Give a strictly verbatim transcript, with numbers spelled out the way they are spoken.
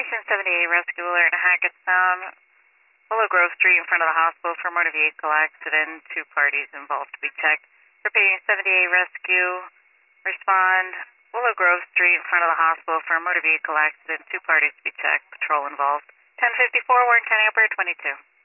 Station seventy-eight Rescue Alert in Hackettstown, Willow Grove Street in front of the hospital for motor vehicle accident. Two parties involved to be checked. Repeating, seventy-eight Rescue, respond. Willow Grove Street in front of the hospital for a motor vehicle accident. Two parties to be checked. Patrol involved. ten fifty-four, Warren County Operator twenty-two.